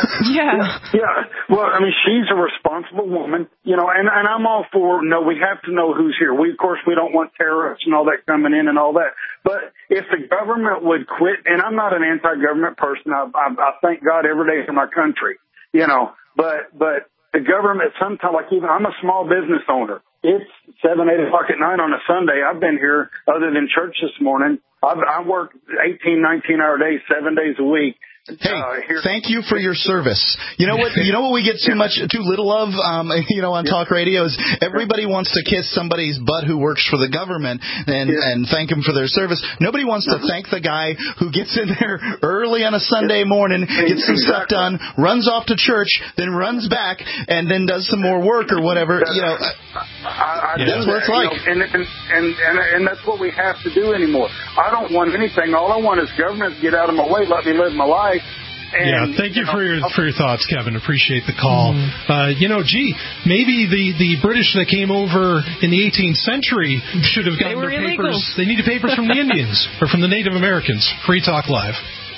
yeah. Yeah. Well, I mean, she's a responsible woman, you know, and, and I'm all for, no, we have to know who's here. We, of course, we don't want terrorists and all that coming in and all that. But if the government would quit, and I'm not an anti-government person. I, I, I thank God every day for my country, you know, but, but the government sometimes, like even, I'm a small business owner. It's seven, eight o'clock at night on a Sunday. I've been here other than church this morning. I've, I work eighteen, nineteen hour days, seven days a week. Hey, uh, thank you for your service. You know what? You know what we get too much, too little of. Um, you know, on talk radio is everybody wants to kiss somebody's butt who works for the government and yeah. and thank them for their service. Nobody wants to thank the guy who gets in there early on a Sunday morning, gets some stuff done, runs off to church, then runs back, and then does some more work or whatever. You know, I, I that's what it's like. You know, and, and and and and that's what we have to do anymore. I don't want anything. All I want is government to get out of my way, let me live my life. And, yeah, thank you, you know, for your for your thoughts, Kevin. Appreciate the call. Mm-hmm. Uh, you know, gee, maybe the, the British that came over in the eighteenth century should have gotten their papers. Illegals. They needed papers from the Indians or from the Native Americans. Free Talk Live.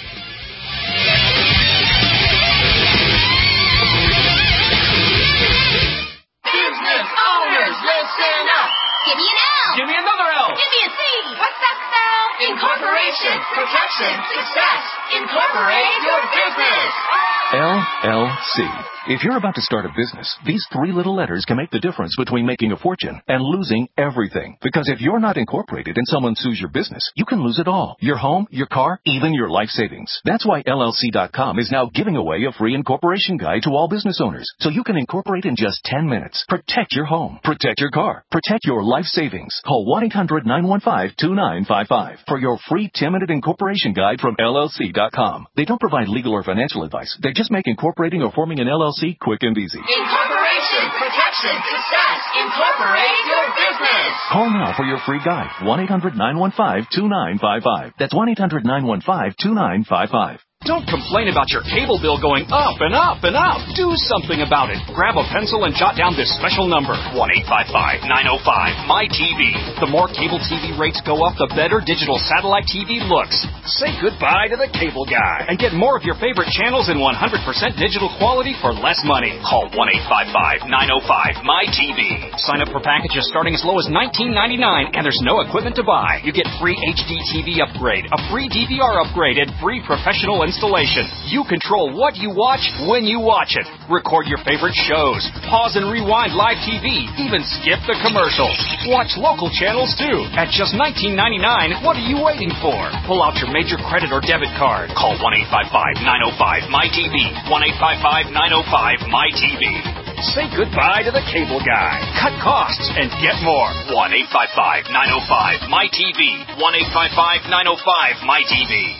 Business owners, listen up. Give me an L. Give me another L. Give me a C. What's that spell? Incorporation, protection, success. Incorporate your business. L L C. If you're about to start a business, these three little letters can make the difference between making a fortune and losing everything. Because if you're not incorporated and someone sues your business, you can lose it all. Your home, your car, even your life savings. That's why L L C dot com is now giving away a free incorporation guide to all business owners. So you can incorporate in just ten minutes. Protect your home. Protect your car. Protect your life savings. Call one eight hundred nine one five two nine five five for your free ten minute incorporation guide from L L C dot com. They don't provide legal or financial advice. They just make incorporating or forming an L L C quick and easy. Incorporation, protection, success. Incorporate your business. Call now for your free guide. one eight hundred nine one five two nine five five. That's one eight hundred nine one five two nine five five. Don't complain about your cable bill going up and up and up. Do something about it. Grab a pencil and jot down this special number, one eight five five nine oh five M Y T V. The more cable T V rates go up, the better digital satellite T V looks. Say goodbye to the cable guy and get more of your favorite channels in one hundred percent digital quality for less money. Call one eight five five nine oh five M Y T V. Sign up for packages starting as low as nineteen ninety-nine, and there's no equipment to buy. You get free H D T V upgrade, a free D V R upgrade, and free professional installation. You control what you watch when you watch it. Record your favorite shows. Pause and rewind live T V. Even skip the commercials. Watch local channels too. At just nineteen ninety-nine, what are you waiting for? Pull out your major credit or debit card. Call one eight five five nine oh five M Y T V. one eight five five nine oh five M Y T V. Say goodbye to the cable guy. Cut costs and get more. one eight five five nine oh five M Y T V. one eight five five nine oh five M Y T V.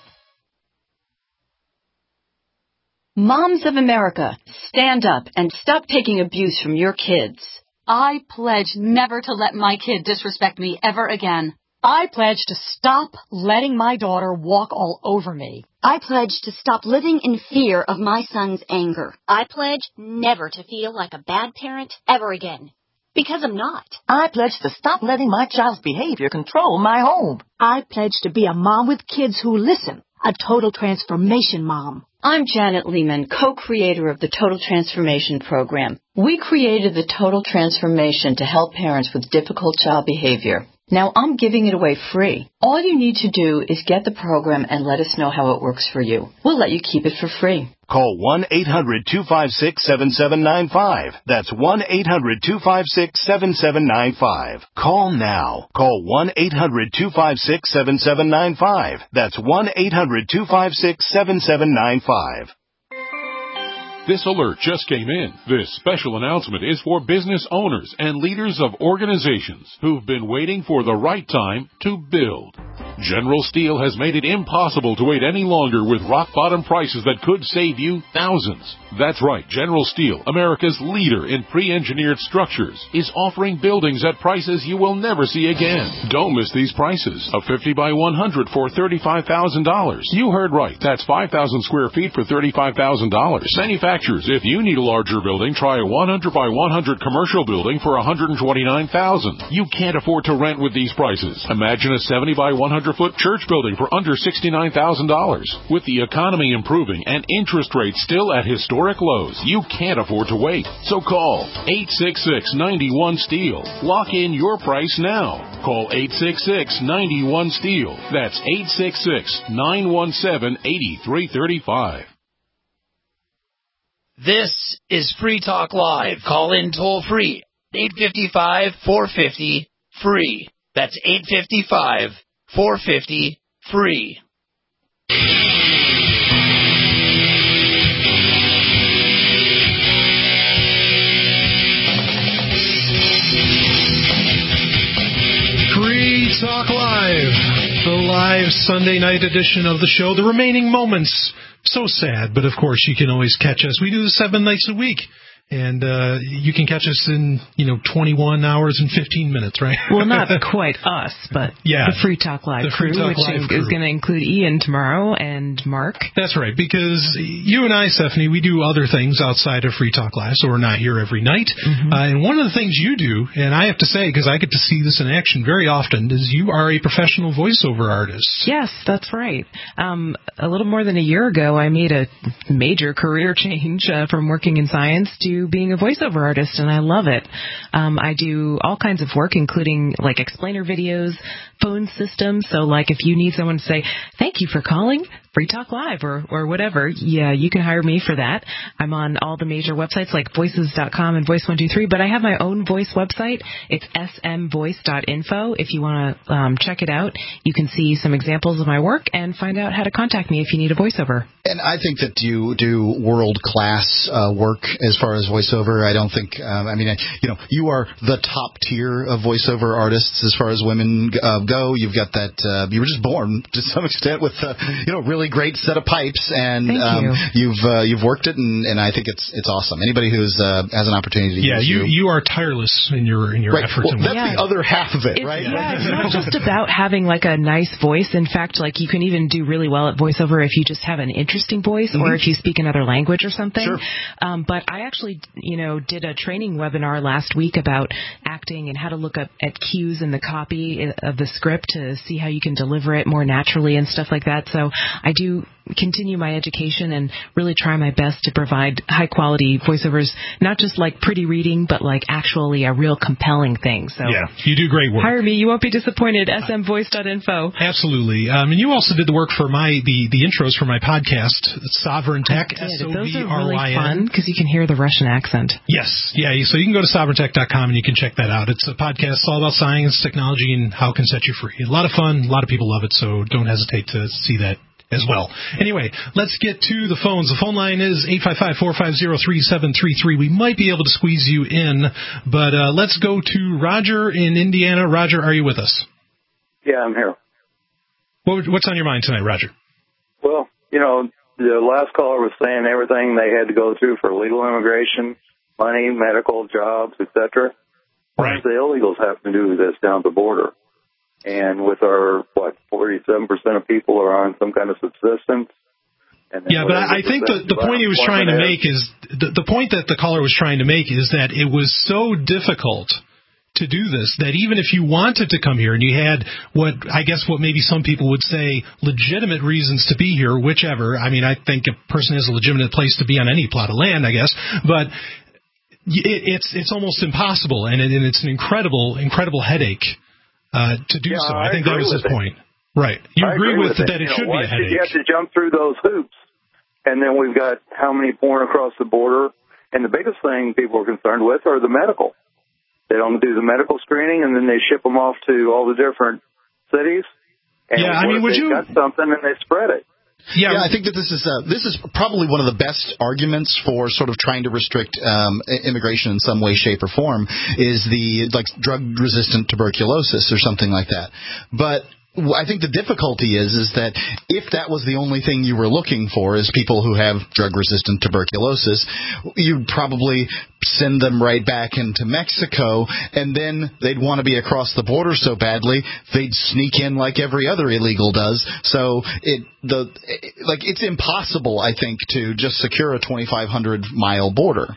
Moms of America, stand up and stop taking abuse from your kids. I pledge never to let my kid disrespect me ever again. I pledge to stop letting my daughter walk all over me. I pledge to stop living in fear of my son's anger. I pledge never to feel like a bad parent ever again. Because I'm not. I pledge to stop letting my child's behavior control my home. I pledge to be a mom with kids who listen. A total transformation mom. I'm Janet Lehman, co-creator of the Total Transformation Program. We created the Total Transformation to help parents with difficult child behavior. Now I'm giving it away free. All you need to do is get the program and let us know how it works for you. We'll let you keep it for free. Call one eight hundred two five six seven seven nine five. That's one eight hundred two five six seven seven nine five. Call now. Call one eight hundred two five six seven seven nine five. That's one eight hundred two five six seven seven nine five. This alert just came in. This special announcement is for business owners and leaders of organizations who've been waiting for the right time to build. General Steel has made it impossible to wait any longer with rock-bottom prices that could save you thousands. That's right, General Steel, America's leader in pre-engineered structures, is offering buildings at prices you will never see again. Don't miss these prices. A fifty by one hundred for thirty-five thousand dollars. You heard right. That's five thousand square feet for thirty-five thousand dollars. Manufacturers, if you need a larger building, try a one hundred by one hundred commercial building for one hundred twenty-nine thousand dollars. You can't afford to rent with these prices. Imagine a seventy by one hundred foot church building for under sixty-nine thousand dollars. With the economy improving and interest rates still at historic lows, you can't afford to wait. So call eight six six, nine one, STEEL. Lock in your price now. Call eight six six, nine one, STEEL. That's eight six six, nine one seven, eight three three five. This is Free Talk Live. Call in toll free. eight five five, four five zero, free. That's eight five five, four five zero, free. Free Talk Live, the live Sunday night edition of the show. The remaining moments, so sad, but of course you can always catch us. We do this seven nights a week. And uh you can catch us in, you know, twenty-one hours and fifteen minutes, right? Well, not quite us, but yeah, the Free Talk Live the Free crew, Talk which Live is crew. going to include Ian tomorrow and Mark. That's right, because you and I, Stephanie, we do other things outside of Free Talk Live, so we're not here every night. Mm-hmm. Uh, and one of the things you do, and I have to say, because I get to see this in action very often, is you are a professional voiceover artist. Yes, that's right. Um, a little more than a year ago, I made a major career change uh, from working in science to being a voiceover artist, and I love it. Um, I do all kinds of work, including like explainer videos, phone systems. So like if you need someone to say, thank you for calling Free Talk Live or, or whatever, yeah, you can hire me for that. I'm on all the major websites like voices dot com and voice one two three, but I have my own voice website. It's s m voice dot info. If you want to um, check it out, you can see some examples of my work and find out how to contact me if you need a voiceover. And I think that you do world-class uh, work as far as voiceover. I don't think, um, I mean, you know, you are the top tier of voiceover artists as far as women uh, go. You've got that, uh, you were just born to some extent with, uh, you know, really great set of pipes, and Thank um, you. you've uh, you've worked it, and, and I think it's it's awesome. Anybody who's uh, has an opportunity to yeah, use you, you, you are tireless in your in your right. efforts. Well, that's yeah. the other half of it, it's, right? Yeah, it's not just about having like a nice voice. In fact, like you can even do really well at voiceover if you just have an interesting voice, mm-hmm. or if you speak another language or something. Sure. Um, but I actually, you know, did a training webinar last week about acting and how to look up at cues in the copy of the script to see how you can deliver it more naturally and stuff like that. So I do continue my education and really try my best to provide high quality voiceovers, not just like pretty reading, but like actually a real compelling thing. So yeah, you do great work. Hire me, you won't be disappointed. s m voice dot info. Absolutely. Um, and you also did the work for my the, the intros for my podcast, Sovereign Tech. S O V R Y N. Those are really fun because you can hear the Russian accent. Yes, yeah. So you can go to sovereign tech dot com and you can check that out. It's a podcast all about science, technology, and how it can set you free. A lot of fun. A lot of people love it, so don't hesitate to see that as well. Anyway, let's get to the phones. The phone line is eight five five, four five zero, three seven three three. We might be able to squeeze you in, but uh, let's go to Roger in Indiana. Roger, are you with us? Yeah, I'm here. What, what's on your mind tonight, Roger? Well, you know, the last caller was saying everything they had to go through for legal immigration, money, medical, jobs, et cetera. Right. The illegals have to do this down the border. And with our, what, forty-seven percent of people are on some kind of subsistence. Yeah, but I think the, the point he was trying to make is, the, the point that the caller was trying to make is that it was so difficult to do this that even if you wanted to come here and you had what, I guess what maybe some people would say legitimate reasons to be here, whichever, I mean, I think a person has a legitimate place to be on any plot of land, I guess, but it, it's it's almost impossible, and, it, and it's an incredible, incredible headache uh, to do yeah, so. I, I think that was his it. point. Right. You I agree, agree with, with that it, it should know, be a headache. You have to jump through those hoops, and then we've got how many pouring across the border, and the biggest thing people are concerned with are the medical. They don't do the medical screening, and then they ship them off to all the different cities. And yeah, I mean, would you got something and they spread it? Yeah, yeah, I think that this is uh, this is probably one of the best arguments for sort of trying to restrict um, immigration in some way, shape, or form is the like drug-resistant tuberculosis or something like that. But I think the difficulty is is that if that was the only thing you were looking for is people who have drug-resistant tuberculosis, you'd probably send them right back into Mexico, and then they'd want to be across the border so badly they'd sneak in like every other illegal does. So it the it, like it's impossible, I think, to just secure a twenty-five hundred mile border.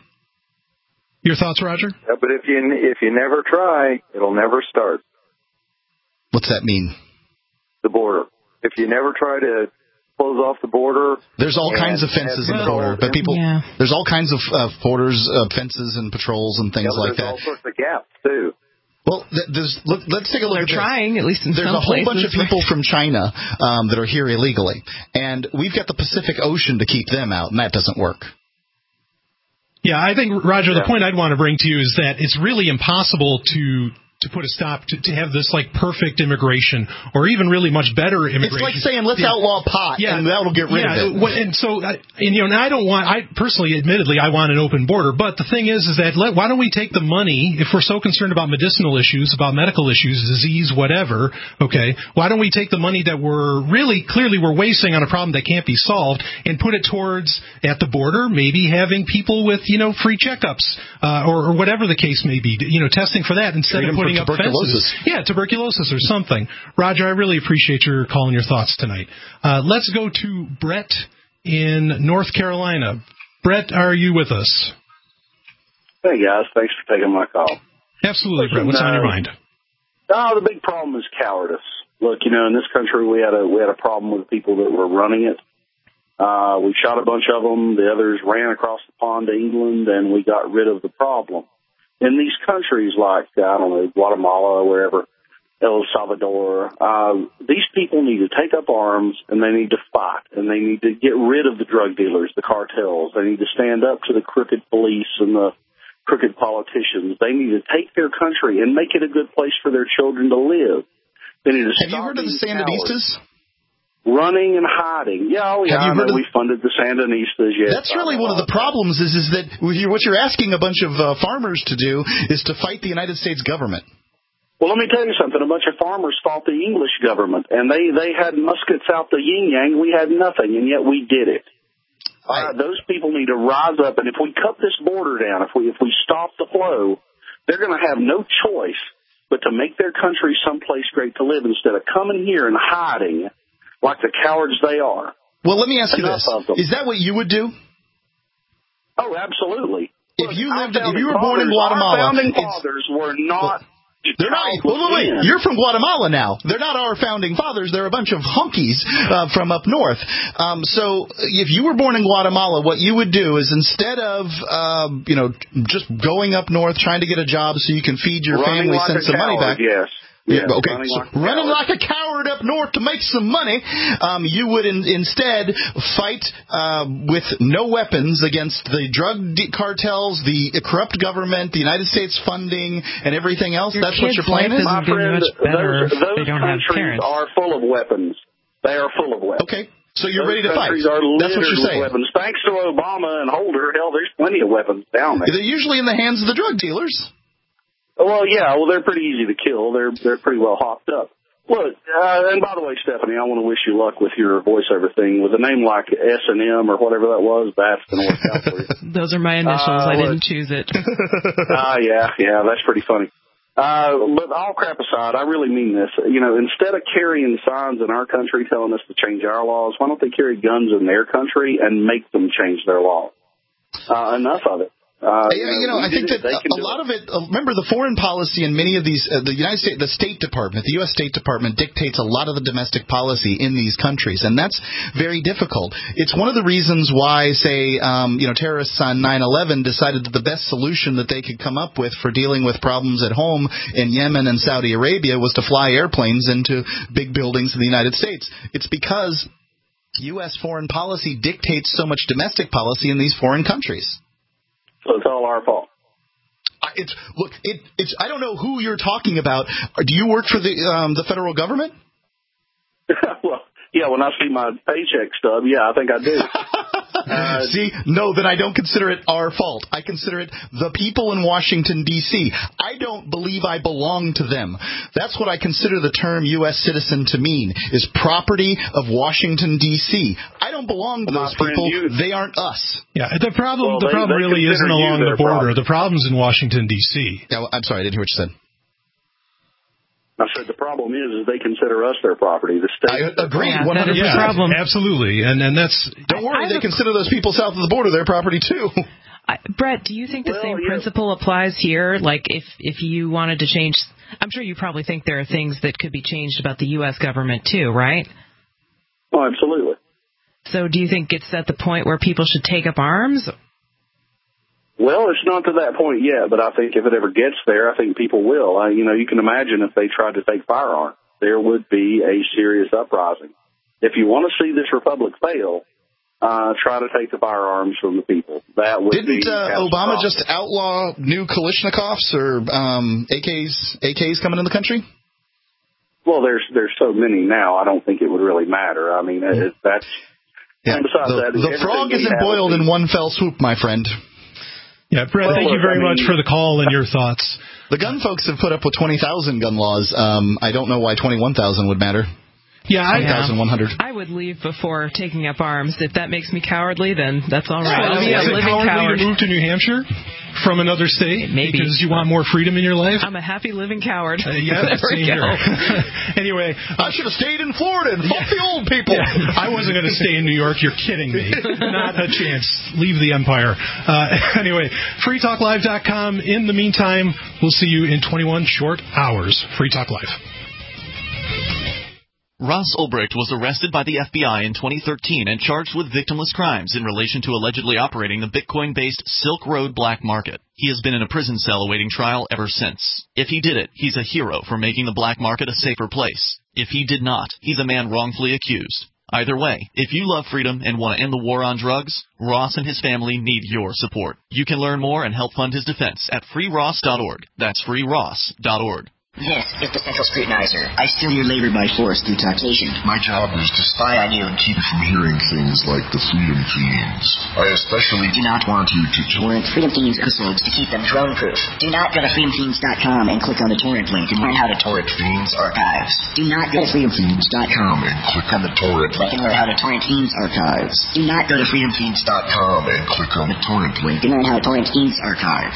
Your thoughts, Roger? Yeah, but if you if you never try, it'll never start. What's that mean? The border. If you never try to close off the border, there's all kinds of fences in the border, but people yeah. there's all kinds of uh, borders, uh, fences, and patrols and things yeah, like that. There's all sorts of gaps too. Well, there's, look, let's take a look They're at this. trying, at least in There's some a whole places. bunch of people from China um, that are here illegally, and we've got the Pacific Ocean to keep them out, and that doesn't work. Yeah, I think, Roger, yeah. the point I'd want to bring to you is that it's really impossible to to put a stop to, to have this like perfect immigration or even really much better immigration. It's like saying let's yeah. outlaw pot yeah. and that'll get rid yeah. of it. And so, and you know, and I don't want. I personally, admittedly, I want an open border. But the thing is, is that let, why don't we take the money if we're so concerned about medicinal issues, about medical issues, disease, whatever? Okay, why don't we take the money that we're really clearly we're wasting on a problem that can't be solved and put it towards at the border, maybe having people with you know free checkups uh, or, or whatever the case may be, you know, testing for that instead of putting up fences. Yeah, tuberculosis or something. Roger, I really appreciate your calling your thoughts tonight. Uh, let's go to Brett in North Carolina. Brett, are you with us? Hey, guys. Thanks for taking my call. Absolutely, Listen, Brett. What's uh, on your mind? Oh, the big problem is cowardice. Look, you know, in this country, we had a we had a problem with the people that were running it. Uh, we shot a bunch of them. The others ran across the pond to England, and we got rid of the problem. In these countries like, I don't know, Guatemala or wherever, El Salvador, uh, these people need to take up arms and they need to fight and they need to get rid of the drug dealers, the cartels. They need to stand up to the crooked police and the crooked politicians. They need to take their country and make it a good place for their children to live. They need to Have you heard of the Sandinistas? Running and hiding. Yeah, oh, yeah, I know we funded the Sandinistas. Yes, That's really one of the problems is, is that what you're asking a bunch of uh, farmers to do is to fight the United States government. Well, let me tell you something. A bunch of farmers fought the English government, and they, they had muskets out the yin-yang. We had nothing, and yet we did it. Right. Uh, those people need to rise up, and if we cut this border down, if we if we stop the flow, they're going to have no choice but to make their country someplace great to live instead of coming here and hiding like the cowards they are. Well, let me ask you Enough this. Is that what you would do? Oh, absolutely. If Look, you lived, if you were born in Guatemala, our founding fathers were not... Well, they're not. Wait, wait, wait. You're from Guatemala now. They're not our founding fathers. They're a bunch of honkies uh, from up north. Um, so if you were born in Guatemala, what you would do is instead of, uh, you know, just going up north trying to get a job so you can feed your Running family, like send some coward, money back. Yes. Yeah, yes, okay. running, So like, a running like a coward up north to make some money, um, you would in, instead fight uh, with no weapons against the drug de- cartels, the corrupt government, the United States funding, and everything else. Your That's what your plan is? My friend, much better those, if those they don't have countries parents. are full of weapons. They are full of weapons. Okay. So you're Those ready to fight. Are That's what you're saying. Weapons. Thanks to Obama and Holder, hell, there's plenty of weapons down there. They're usually in the hands of the drug dealers. Well, yeah, well, they're pretty easy to kill. They're they're pretty well hopped up. Look, uh, and by the way, Stephanie, I want to wish you luck with your voiceover thing. With a name like S and M or whatever that was, that's going to work out for you. Those are my initials. Uh, I didn't choose it. Ah, uh, yeah, yeah, that's pretty funny. Uh, but all crap aside, I really mean this. You know, instead of carrying signs in our country telling us to change our laws, why don't they carry guns in their country and make them change their laws? Uh, enough of it. Uh, you know, you know I think that a, a lot of it, uh, remember the foreign policy in many of these, uh, the United States, the State Department, the U S State Department dictates a lot of the domestic policy in these countries, and that's very difficult. It's one of the reasons why, say, um, you know, terrorists on nine eleven decided that the best solution that they could come up with for dealing with problems at home in Yemen and Saudi Arabia was to fly airplanes into big buildings in the United States. It's because U S foreign policy dictates so much domestic policy in these foreign countries. So it's all our fault. It's look. It, it's. I don't know who you're talking about. Do you work for the um, the federal government? Well, yeah. When I see my paycheck stub, yeah, I think I do. uh, see, no, then I don't consider it our fault. I consider it the people in Washington D C I don't believe I belong to them. That's what I consider the term U S citizen to mean: is property of Washington D C I don't belong to well, those people. You, they aren't us. Yeah, the problem. Well, the they, problem they really isn't along the border. Property. The problem's in Washington D C Yeah, well, I'm sorry, I didn't hear what you said. I said the problem is, is they consider us their property. The state. I agree. Yeah, one hundred percent. That is the problem. Absolutely, and and that's. Don't worry, they consider those people south of the border their property too. I, Brett, do you think the well, same yeah. principle applies here? Like, if if you wanted to change, I'm sure you probably think there are things that could be changed about the U S government too, right? Oh, absolutely. So, do you think it's at the point where people should take up arms? Well, it's not to that point yet, but I think if it ever gets there, I think people will. Uh, you know, you can imagine if they tried to take firearms, there would be a serious uprising. If you want to see this republic fail, uh, try to take the firearms from the people. That would Didn't be uh, Obama just outlaw new Kalashnikovs or um, A Ks, A Ks coming in the country? Well, there's there's so many now. I don't think it would really matter. I mean, mm-hmm. it, that's yeah. and besides the, that, the frog isn't boiled in one fell swoop, my friend. Yeah, Brett, well, thank look, you very I mean, much for the call and your thoughts. The gun folks have put up with twenty thousand gun laws. Um, I don't know why twenty-one thousand would matter. Yeah, I, one thousand one hundred. I would leave before taking up arms. If that makes me cowardly, then that's all right. Well, I'll be a is it living cowardly coward. to move to New Hampshire from another state Maybe. because you want more freedom in your life? I'm a happy living coward. Uh, yeah, there we go. Anyway, I should have stayed in Florida and fuck the old people. Yeah, I wasn't going to stay in New York. You're kidding me. Not a chance. Leave the empire. Uh, anyway, free talk live dot com. In the meantime, we'll see you in twenty-one short hours. Free Talk Live. Ross Ulbricht was arrested by the F B I in twenty thirteen and charged with victimless crimes in relation to allegedly operating the Bitcoin-based Silk Road black market. He has been in a prison cell awaiting trial ever since. If he did it, he's a hero for making the black market a safer place. If he did not, he's a man wrongfully accused. Either way, if you love freedom and want to end the war on drugs, Ross and his family need your support. You can learn more and help fund his defense at free ross dot org. That's free ross dot org. This is the Central Scrutinizer. I steal your labor by force through taxation. My job is to spy on you and keep you from hearing things like the Freedom Fiends. I especially do not want you to torrent Freedom Fiends episodes to keep them drone-proof. Do not go to freedom fiends dot com and click on the torrent link and learn how to torrent Fiends archives. Do not go to freedom fiends dot com and click on the torrent link and learn how to torrent Fiends archives. Do not go to freedom fiends dot com and click on the torrent link and learn how to torrent Fiends archives.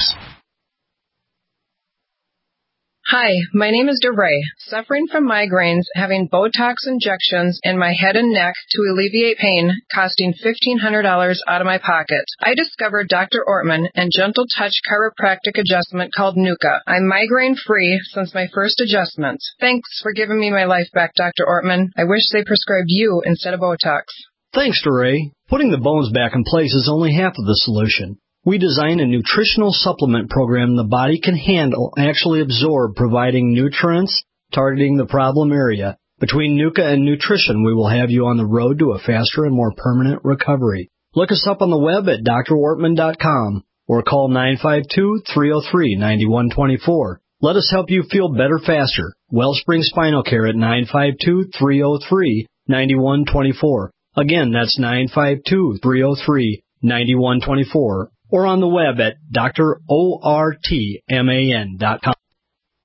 Hi, my name is DeRay. Suffering from migraines, having Botox injections in my head and neck to alleviate pain, costing fifteen hundred dollars out of my pocket. I discovered Doctor Ortman and Gentle Touch chiropractic adjustment called Nuka. I'm migraine-free since my first adjustment. Thanks for giving me my life back, Doctor Ortman. I wish they prescribed you instead of Botox. Thanks, DeRay. Putting the bones back in place is only half of the solution. We design a nutritional supplement program the body can handle and actually absorb, providing nutrients, targeting the problem area. Between Nuka and nutrition, we will have you on the road to a faster and more permanent recovery. Look us up on the web at D R ortman dot com or call nine five two, three oh three, nine one two four. Let us help you feel better faster. Wellspring Spinal Care at nine five two, three oh three, nine one two four. Again, that's nine five two, three oh three, nine one two four. Or on the web at D R ortman dot com.